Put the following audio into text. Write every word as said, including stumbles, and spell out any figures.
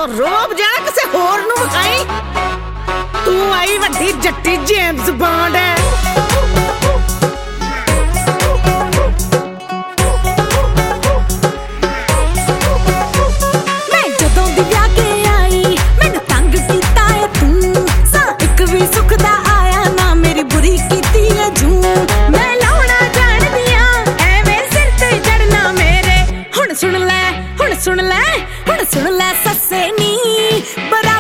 ਰੋਬ ਜਾ ਕਿਸੇ ਹੋਰ ਨੂੰ ਵਿਖਾਈ। ਤੂੰ ਆਈ ਵੱਡੀ ਜੱਟੀ ਜੇਮਸ ਬੌਂਡ ਹੈ। ਮੈਂ ਜਦੋਂ ਦੀ ਵਿਆਹ ਕੇ ਆਈ ਮੈਨੂੰ ਤੰਗ ਕੀਤਾ ਏ ਤੂੰ। ਸਾ ਇੱਕ ਵੀ ਸੁੱਖ ਦਾ ਆਇਆ ਨਾ ਮੇਰੀ ਬੁਰੀ ਕੀਤੀ ਏ ਜੂ। ਮੈਂ ਲਾਉਣਾ ਜਾਣਦੀ ਆਂ ਐਵੇਂ ਸਿਰ ਤੇ ਚੜਨਾ ਮੇਰੇ। ਹੁਣ ਸੁਣ ਲੈ ਹੁਣ ਸੁਣ ਲੈ ਹੁਣ ਸੁਣ ਲੈ ਸੱਸੇ ਨੀ ਬਰਾ